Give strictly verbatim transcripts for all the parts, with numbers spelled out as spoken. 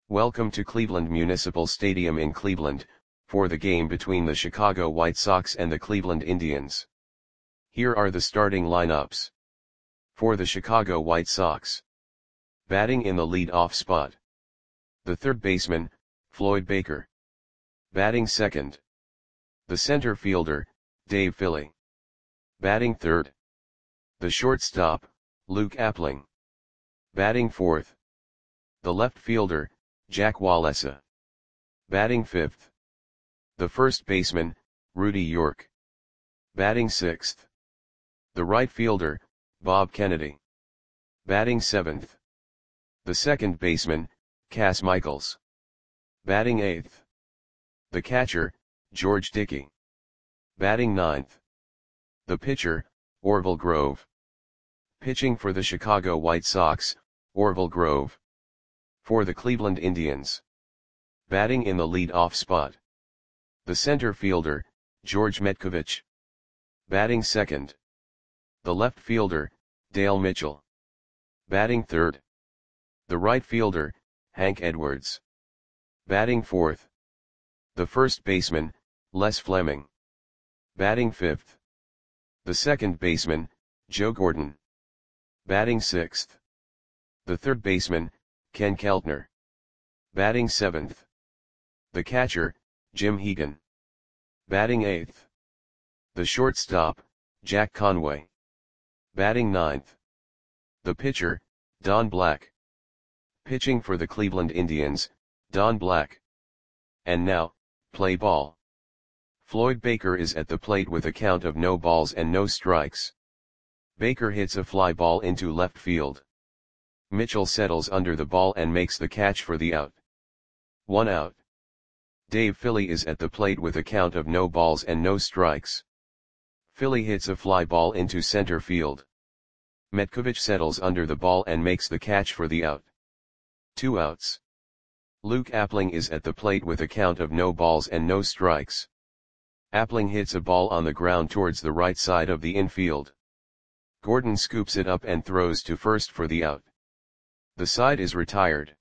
Welcome to Cleveland Municipal Stadium in Cleveland, for the game between the Chicago White Sox and the Cleveland Indians. Here are the starting lineups. For the Chicago White Sox. Batting in the lead-off spot. The third baseman, Floyd Baker. Batting second. The center fielder, Dave Philly. Batting third. The shortstop, Luke Appling. Batting fourth. The left fielder, Jack Wallesa. Batting fifth. The first baseman, Rudy York. Batting sixth. The right fielder, Bob Kennedy. Batting seventh. The second baseman, Cas Michaels. Batting eighth. The catcher, George Dickey. Batting ninth. The pitcher, Orville Grove. Pitching for the Chicago White Sox, Orville Grove. For the Cleveland Indians. Batting in the lead-off spot. The center fielder, George Metcovich. Batting second. The left fielder, Dale Mitchell. Batting third. The right fielder, Hank Edwards. Batting fourth. The first baseman, Les Fleming. Batting fifth. The second baseman, Joe Gordon. Batting sixth. The third baseman, Ken Keltner. Batting seventh. The catcher, Jim Hegan. Batting eighth. The shortstop, Jack Conway. Batting ninth. The pitcher, Don Black. Pitching for the Cleveland Indians, Don Black. And now, play ball. Floyd Baker is at the plate with a count of no balls and no strikes. Baker hits a fly ball into left field. Mitchell settles under the ball and makes the catch for the out. One out. Dave Philly is at the plate with a count of no balls and no strikes. Philly hits a fly ball into center field. Metcovich settles under the ball and makes the catch for the out. Two outs. Luke Appling is at the plate with a count of no balls and no strikes. Appling hits a ball on the ground towards the right side of the infield. Gordon scoops it up and throws to first for the out. The side is retired.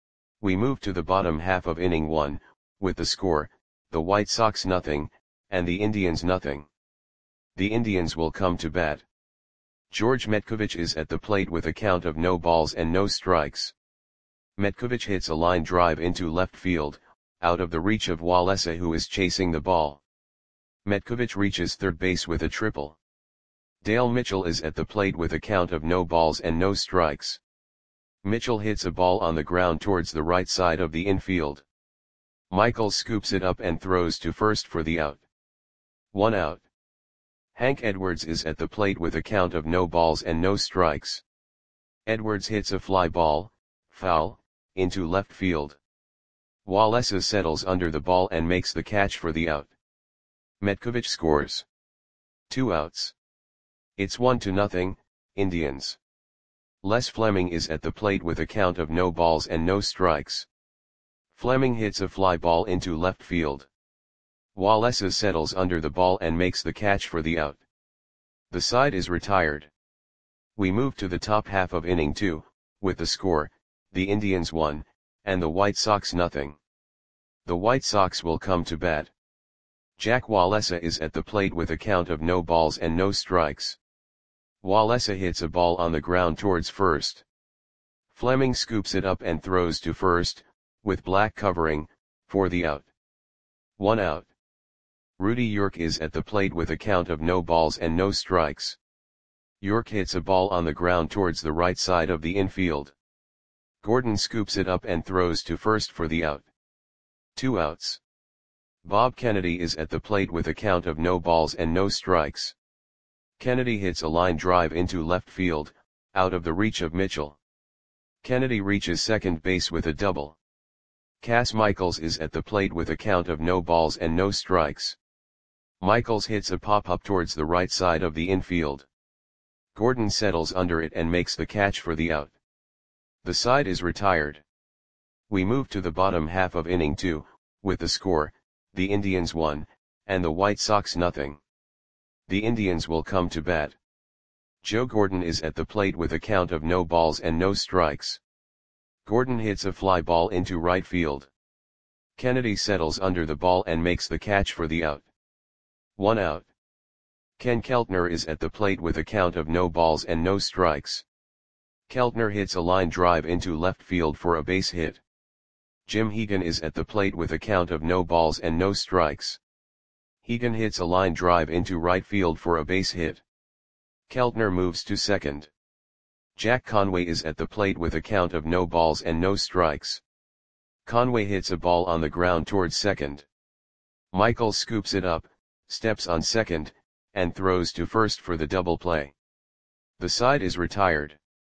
We move to the bottom half of inning one, with the score, the White Sox nothing, and the Indians nothing. The Indians will come to bat. George Metcovich is at the plate with a count of no balls and no strikes. Metcovich hits a line drive into left field, out of the reach of Wallesa, who is chasing the ball. Metcovich reaches third base with a triple. Dale Mitchell is at the plate with a count of no balls and no strikes. Mitchell hits a ball on the ground towards the right side of the infield. Michaels scoops it up and throws to first for the out. One out. Hank Edwards is at the plate with a count of no balls and no strikes. Edwards hits a fly ball, foul, into left field. Wallesa settles under the ball and makes the catch for the out. Metcovich scores. Two outs. It's one to nothing, Indians. Les Fleming is at the plate with a count of no balls and no strikes. Fleming hits a fly ball into left field. Wallesa settles under the ball and makes the catch for the out. The side is retired. We move to the top half of inning two, with the score, the Indians one, and the White Sox nothing. The White Sox will come to bat. Jack Wallesa is at the plate with a count of no balls and no strikes. Wallesa hits a ball on the ground towards first. Fleming scoops it up and throws to first, with Black covering, for the out. One out. Rudy York is at the plate with a count of no balls and no strikes. York hits a ball on the ground towards the right side of the infield. Gordon scoops it up and throws to first for the out. Two outs. Bob Kennedy is at the plate with a count of no balls and no strikes. Kennedy hits a line drive into left field, out of the reach of Mitchell. Kennedy reaches second base with a double. Cas Michaels is at the plate with a count of no balls and no strikes. Michaels hits a pop-up towards the right side of the infield. Gordon settles under it and makes the catch for the out. The side is retired. We move to the bottom half of inning two, with the score, the Indians one, and the White Sox nothing. The Indians will come to bat. Joe Gordon is at the plate with a count of no balls and no strikes. Gordon hits a fly ball into right field. Kennedy settles under the ball and makes the catch for the out. One out. Ken Keltner is at the plate with a count of no balls and no strikes. Keltner hits a line drive into left field for a base hit. Jim Hegan is at the plate with a count of no balls and no strikes. Hegan hits a line drive into right field for a base hit. Keltner moves to second. Jack Conway is at the plate with a count of no balls and no strikes. Conway hits a ball on the ground towards second. Michael scoops it up, steps on second, and throws to first for the double play. The side is retired.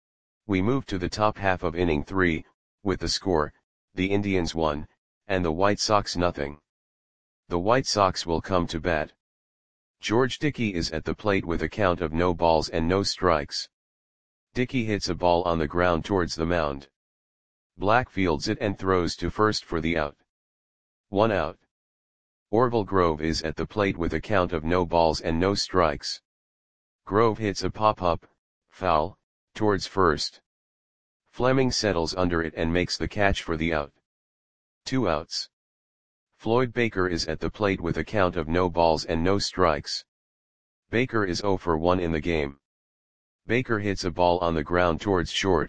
We move to the top half of inning three, with the score, the Indians one, and the White Sox nothing. The White Sox will come to bat. George Dickey is at the plate with a count of no balls and no strikes. Dickey hits a ball on the ground towards the mound. Black fields it and throws to first for the out. One out. Orville Grove is at the plate with a count of no balls and no strikes. Grove hits a pop-up, foul, towards first. Fleming settles under it and makes the catch for the out. Two outs. Floyd Baker is at the plate with a count of no balls and no strikes. Baker is oh for one in the game. Baker hits a ball on the ground towards short.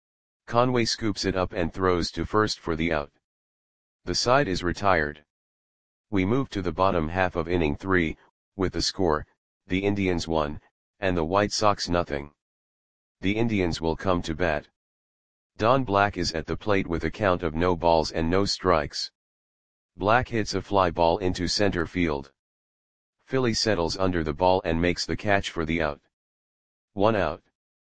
Conway scoops it up and throws to first for the out. The side is retired. We move to the bottom half of inning three, with the score, the Indians one, and the White Sox nothing. The Indians will come to bat. Don Black is at the plate with a count of no balls and no strikes. Black hits a fly ball into center field. Philly settles under the ball and makes the catch for the out. One out.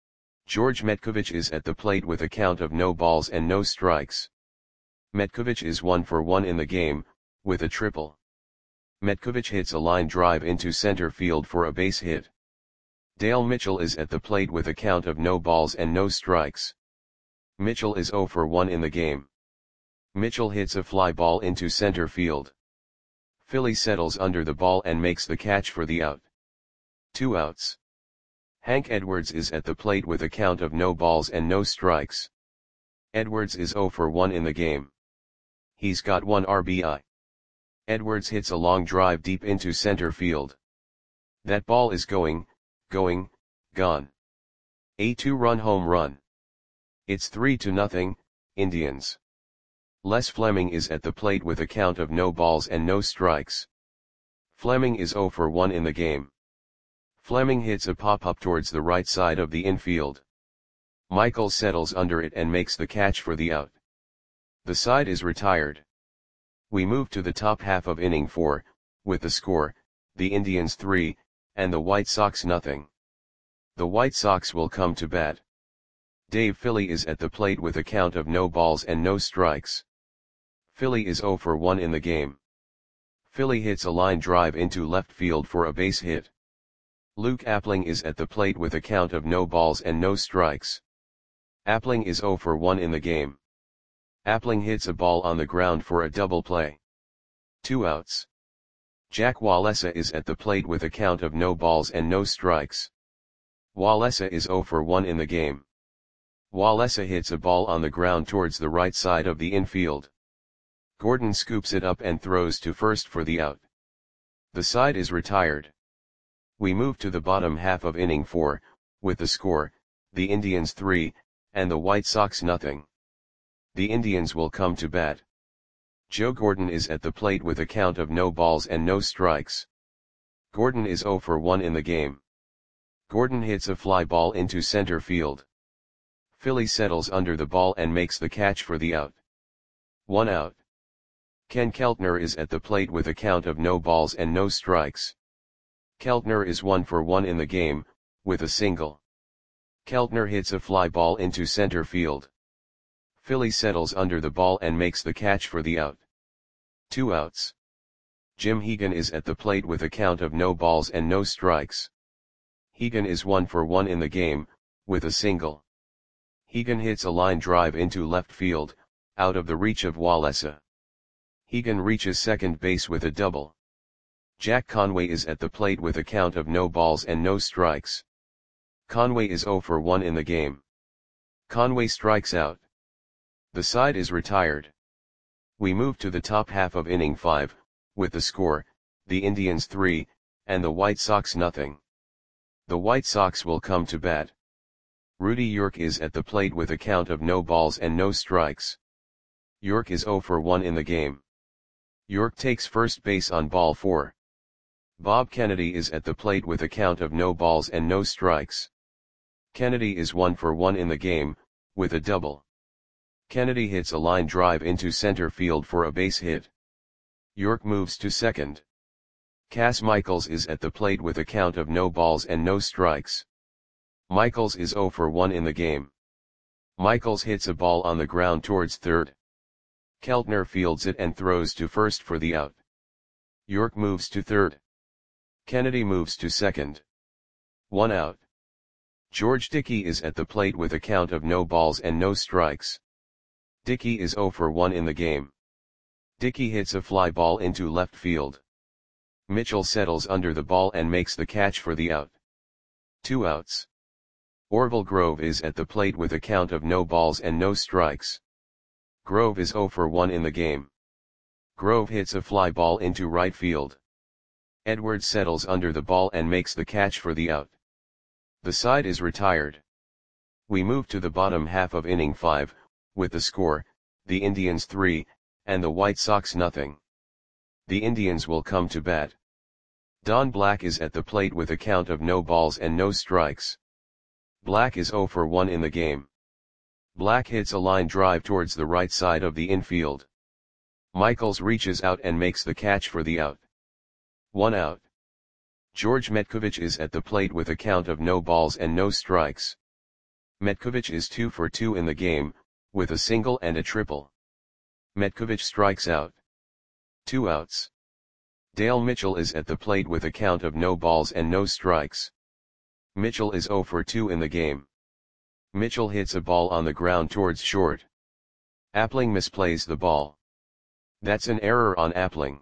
George Metkovich is at the plate with a count of no balls and no strikes. Metkovich is one for one in the game, with a triple. Metkovich hits a line drive into center field for a base hit. Dale Mitchell is at the plate with a count of no balls and no strikes. Mitchell is oh for one in the game. Mitchell hits a fly ball into center field. Philly settles under the ball and makes the catch for the out. Two outs. Hank Edwards is at the plate with a count of no balls and no strikes. Edwards is oh for one in the game. He's got one R B I. Edwards hits a long drive deep into center field. That ball is going, going, gone. A two-run home run. It's three to nothing, Indians. Les Fleming is at the plate with a count of no balls and no strikes. Fleming is oh for one in the game. Fleming hits a pop-up towards the right side of the infield. Michael settles under it and makes the catch for the out. The side is retired. We move to the top half of inning four, with the score, the Indians three, and the White Sox nothing. The White Sox will come to bat. Dave Philly is at the plate with a count of no balls and no strikes. Philly is oh for one in the game. Philly hits a line drive into left field for a base hit. Luke Appling is at the plate with a count of no balls and no strikes. Appling is oh for one in the game. Appling hits a ball on the ground for a double play. Two outs. Jack Walesa is at the plate with a count of no balls and no strikes. Walesa is oh for one in the game. Walesa hits a ball on the ground towards the right side of the infield. Gordon scoops it up and throws to first for the out. The side is retired. We move to the bottom half of inning four, with the score, the Indians three, and the White Sox nothing. The Indians will come to bat. Joe Gordon is at the plate with a count of no balls and no strikes. Gordon is oh for one in the game. Gordon hits a fly ball into center field. Philly settles under the ball and makes the catch for the out. One out. Ken Keltner is at the plate with a count of no balls and no strikes. Keltner is one for one in the game, with a single. Keltner hits a fly ball into center field. Philly settles under the ball and makes the catch for the out. Two outs. Jim Hegan is at the plate with a count of no balls and no strikes. Hegan is one for one in the game, with a single. Hegan hits a line drive into left field, out of the reach of Walesa. Hegan reaches second base with a double. Jack Conway is at the plate with a count of no balls and no strikes. Conway is oh for one in the game. Conway strikes out. The side is retired. We move to the top half of inning five, with the score, the Indians three, and the White Sox nothing. The White Sox will come to bat. Rudy York is at the plate with a count of no balls and no strikes. York is oh for one in the game. York takes first base on ball four. Bob Kennedy is at the plate with a count of no balls and no strikes. Kennedy is one for one in the game, with a double. Kennedy hits a line drive into center field for a base hit. York moves to second. Cas Michaels is at the plate with a count of no balls and no strikes. Michaels is oh for one in the game. Michaels hits a ball on the ground towards third. Keltner fields it and throws to first for the out. York moves to third. Kennedy moves to second. One out. George Dickey is at the plate with a count of no balls and no strikes. Dickey is oh for one in the game. Dickey hits a fly ball into left field. Mitchell settles under the ball and makes the catch for the out. Two outs. Orville Grove is at the plate with a count of no balls and no strikes. Grove is oh for one in the game. Grove hits a fly ball into right field. Edwards settles under the ball and makes the catch for the out. The side is retired. We move to the bottom half of inning five, with the score, the Indians three, and the White Sox nothing. The Indians will come to bat. Don Black is at the plate with a count of no balls and no strikes. Black is oh for one in the game. Black hits a line drive towards the right side of the infield. Michaels reaches out and makes the catch for the out. One out. George Metkovich is at the plate with a count of no balls and no strikes. Metkovich is two for two in the game, with a single and a triple. Metkovich strikes out. Two outs. Dale Mitchell is at the plate with a count of no balls and no strikes. Mitchell is oh for two in the game. Mitchell hits a ball on the ground towards short. Appling misplays the ball. That's an error on Appling.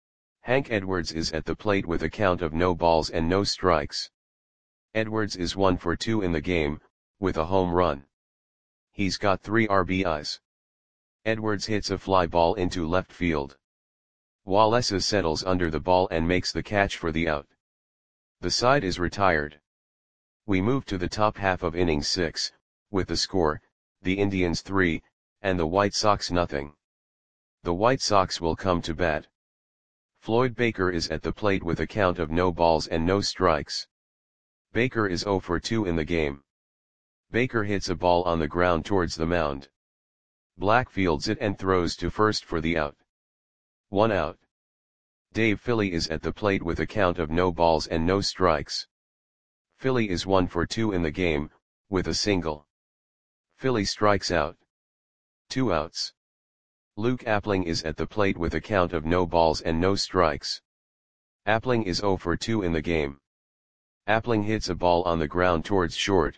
Hank Edwards is at the plate with a count of no balls and no strikes. Edwards is one for two in the game, with a home run. He's got three R B Is. Edwards hits a fly ball into left field. Wallace settles under the ball and makes the catch for the out. The side is retired. We move to the top half of inning six, with the score, the Indians three, and the White Sox nothing. The White Sox will come to bat. Floyd Baker is at the plate with a count of no balls and no strikes. Baker is oh for two in the game. Baker hits a ball on the ground towards the mound. Black fields it and throws to first for the out. One out. Dave Philly is at the plate with a count of no balls and no strikes. Philly is one for two in the game, with a single. Philly strikes out. Two outs. Luke Appling is at the plate with a count of no balls and no strikes. Appling is oh for two in the game. Appling hits a ball on the ground towards short.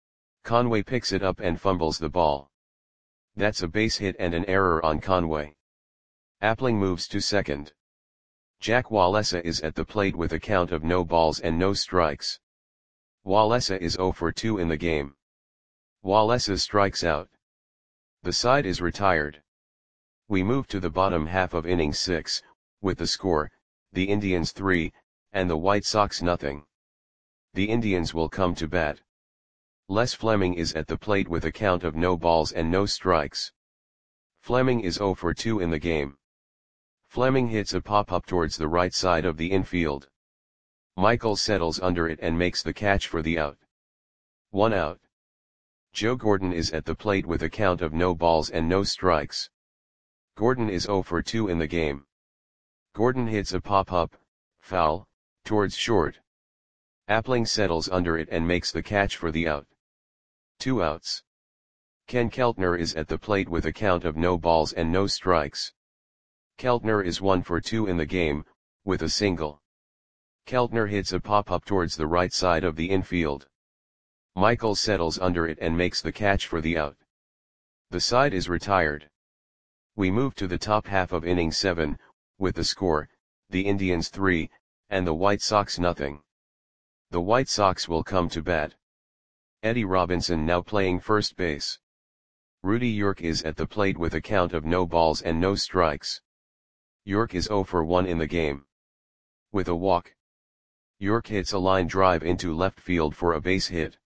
Conway picks it up and fumbles the ball. That's a base hit and an error on Conway. Appling moves to second. Jack Wallesa is at the plate with a count of no balls and no strikes. Wallesa is oh for two in the game. Wallesa strikes out. The side is retired. We move to the bottom half of inning six, with the score, the Indians three, and the White Sox nothing. The Indians will come to bat. Les Fleming is at the plate with a count of no balls and no strikes. Fleming is oh for two in the game. Fleming hits a pop-up towards the right side of the infield. Michael settles under it and makes the catch for the out. One out. Joe Gordon is at the plate with a count of no balls and no strikes. Gordon is oh for two in the game. Gordon hits a pop-up, foul, towards short. Appling settles under it and makes the catch for the out. Two outs. Ken Keltner is at the plate with a count of no balls and no strikes. Keltner is one for two in the game, with a single. Keltner hits a pop-up towards the right side of the infield. Michael settles under it and makes the catch for the out. The side is retired. We move to the top half of inning seven, with the score, the Indians three, and the White Sox nothing. The White Sox will come to bat. Eddie Robinson now playing first base. Rudy York is at the plate with a count of no balls and no strikes. York is zero for one in the game. With a walk, York hits a line drive into left field for a base hit.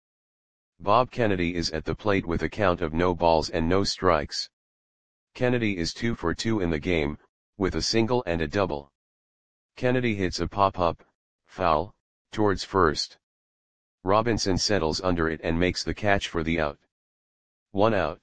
Bob Kennedy is at the plate with a count of no balls and no strikes. Kennedy is two for two in the game, with a single and a double. Kennedy hits a pop-up, foul, towards first. Robinson settles under it and makes the catch for the out. One out.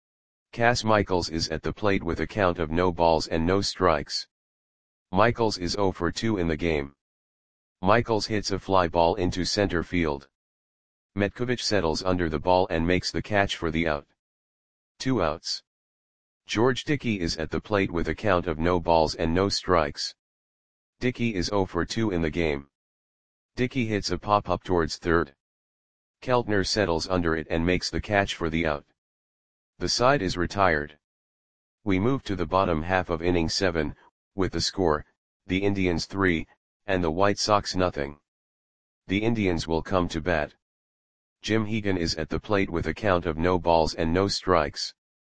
Cass Michaels is at the plate with a count of no balls and no strikes. Michaels is zero for two in the game. Michaels hits a fly ball into center field. Metkovich settles under the ball and makes the catch for the out. Two outs. George Dickey is at the plate with a count of no balls and no strikes. Dickey is zero for two in the game. Dickey hits a pop-up towards third. Keltner settles under it and makes the catch for the out. The side is retired. We move to the bottom half of inning seven, with the score, the Indians three, and the White Sox nothing. The Indians will come to bat. Jim Hegan is at the plate with a count of no balls and no strikes.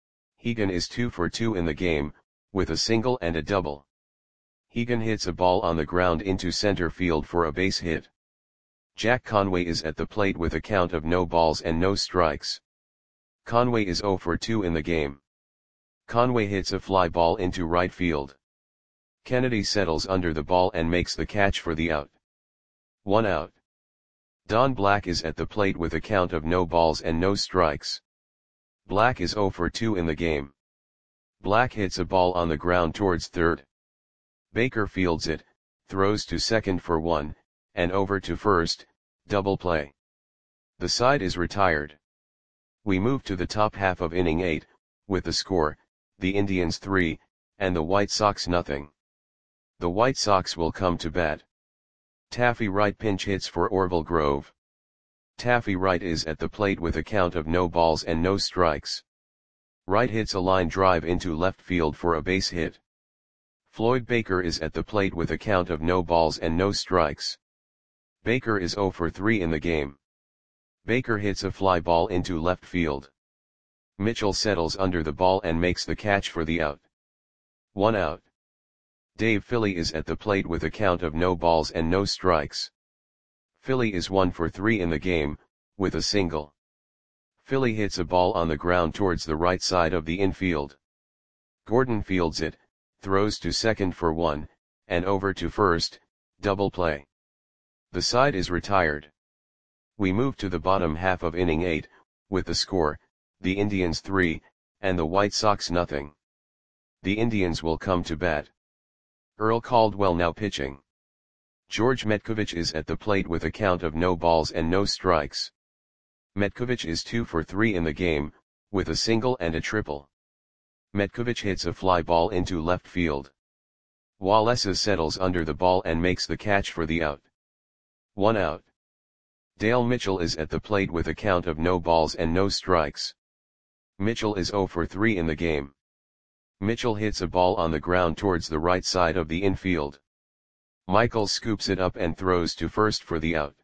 Hegan is two for two in the game, with a single and a double. Hegan hits a ball on the ground into center field for a base hit. Jack Conway is at the plate with a count of no balls and no strikes. Conway is zero for two in the game. Conway hits a fly ball into right field. Kennedy settles under the ball and makes the catch for the out. One out. Don Black is at the plate with a count of no balls and no strikes. Black is zero for two in the game. Black hits a ball on the ground towards third. Baker fields it, throws to second for one, and over to first, double play. The side is retired. We move to the top half of inning eight, with the score, the Indians three, and the White Sox nothing. The White Sox will come to bat. Taffy Wright pinch hits for Orville Grove. Taffy Wright is at the plate with a count of no balls and no strikes. Wright hits a line drive into left field for a base hit. Floyd Baker is at the plate with a count of no balls and no strikes. Baker is zero for three in the game. Baker hits a fly ball into left field. Mitchell settles under the ball and makes the catch for the out. One out. Dave Philly is at the plate with a count of no balls and no strikes. Philly is one for three in the game, with a single. Philly hits a ball on the ground towards the right side of the infield. Gordon fields it, throws to second for one, and over to first, double play. The side is retired. We move to the bottom half of inning eight, with the score, the Indians three, and the White Sox nothing. The Indians will come to bat. Earl Caldwell now pitching. George Metkovich is at the plate with a count of no balls and no strikes. Metkovich is two for three in the game, with a single and a triple. Metkovich hits a fly ball into left field. Walesa settles under the ball and makes the catch for the out. One out. Dale Mitchell is at the plate with a count of no balls and no strikes. Mitchell is zero for three in the game. Mitchell hits a ball on the ground towards the right side of the infield. Michaels scoops it up and throws to first for the out.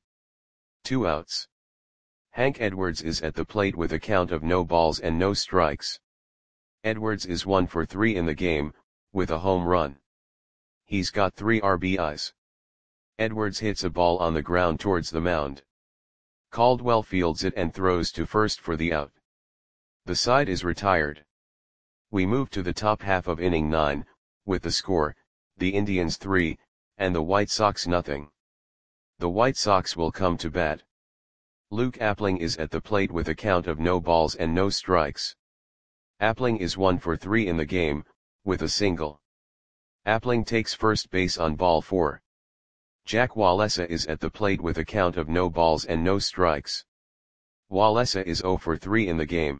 Two outs. Hank Edwards is at the plate with a count of no balls and no strikes. Edwards is one for three in the game, with a home run. He's got three R B Is. Edwards hits a ball on the ground towards the mound. Caldwell fields it and throws to first for the out. The side is retired. We move to the top half of inning nine, with the score, the Indians three, and the White Sox nothing. The White Sox will come to bat. Luke Appling is at the plate with a count of no balls and no strikes. Appling is one for three in the game, with a single. Appling takes first base on ball four. Jack Walesa is at the plate with a count of no balls and no strikes. Walesa is zero for three in the game.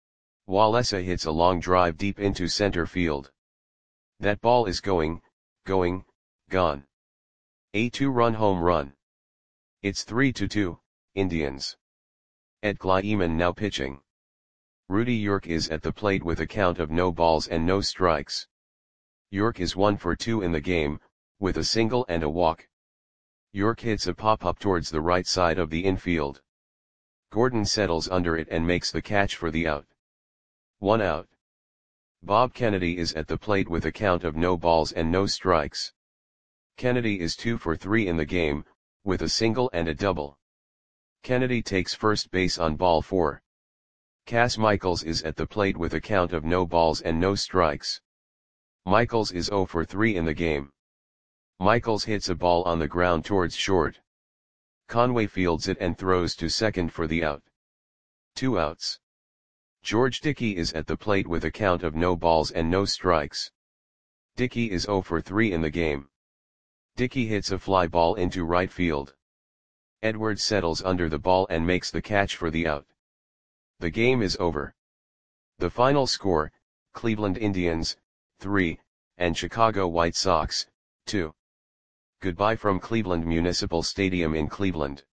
Walesa hits a long drive deep into center field. That ball is going, going, gone. A two-run home run. It's three to two, Indians. Ed Kleiman now pitching. Rudy York is at the plate with a count of no balls and no strikes. York is one for two in the game, with a single and a walk. York hits a pop-up towards the right side of the infield. Gordon settles under it and makes the catch for the out. One out. Bob Kennedy is at the plate with a count of no balls and no strikes. Kennedy is two for three in the game, with a single and a double. Kennedy takes first base on ball four. Cass Michaels is at the plate with a count of no balls and no strikes. Michaels is zero for three in the game. Michaels hits a ball on the ground towards short. Conway fields it and throws to second for the out. Two outs. George Dickey is at the plate with a count of no balls and no strikes. Dickey is zero for three in the game. Dickey hits a fly ball into right field. Edwards settles under the ball and makes the catch for the out. The game is over. The final score, Cleveland Indians, three, and Chicago White Sox, two. Goodbye from Cleveland Municipal Stadium in Cleveland.